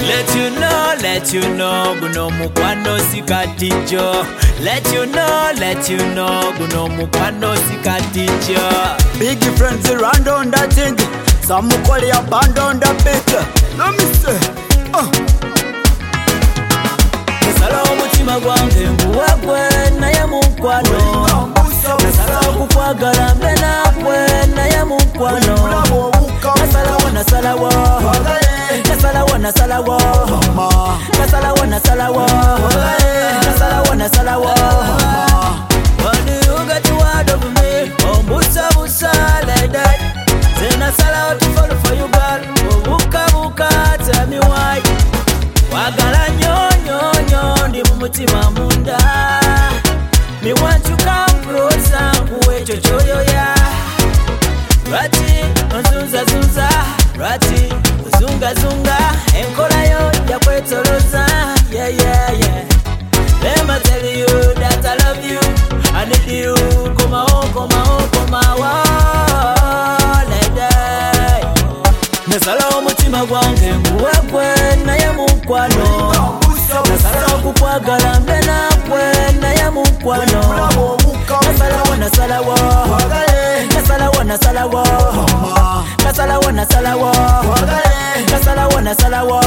Let you know, guno mukwano sikatijo. Let you know, guno mukwano sikatijo. Big friends around on that thing. Some call it abandon the bit. Let me say, Nasala omutima gwange nguwagwe naye mukwano. Nasala okukwagala mbe naakwe naye mukwano. Nasalawo nasalawo nasalawo nasalawo When you get word of me, oh busa busa like that. Then I sell out to follow for you, girl. Oh buka, tell me why. Wagala nyo, ndi mumutima munda. Me want to come closer, uwe chochoyo ya. Rati, zunza, rati, zunga, enkola yo ya kwetoloza, yeah. Let me tell you that I love you, I need you, koma on, like that. Nasala omutima gwange nguwagwe naye mukwano. Nasala okukwagala mbe naakwe naye mukwano. Nasalawo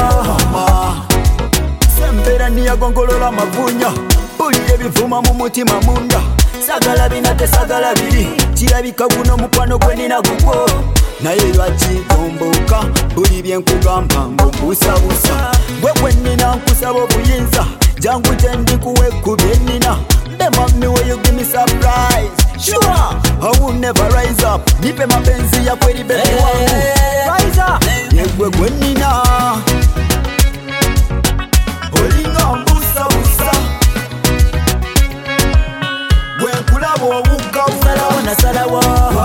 Sembera niya gongolola mavunya. Pulire bivuma mu mutima munda. Sagala bina tesagala biri. Kirabika guno mukwano gwe nina gugwo. Naye lwaki gomboka buli byenkugamba mbubusabusa. Gwe gwe nina nkusaba obuyinza. Jangu gye ndikuwe ku bye nina. Mommy, will you give me surprise? Sure, I will never rise up. Nipe mapenzi ya kweli baby wangu. Rise up. Yegwe gwenina. Olinga mbusa busa. Gwe kulabo wuka wuka. Nasalawo.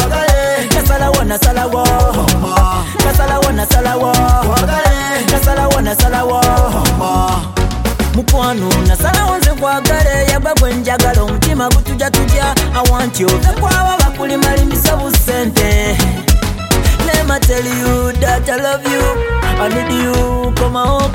Mukwano nasalawo nze kwagale yagwa gwenjagala omutima gutuja I want you kwaba bakulimalimbisa busente. Let me tell you that I love you, I need you, come on,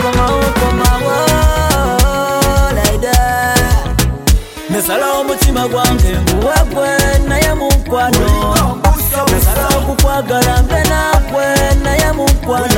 like that. Nasala omutima gwange nguwagwe naye mukwano. Nasala okukwagala mbe naakwe naye mukwano.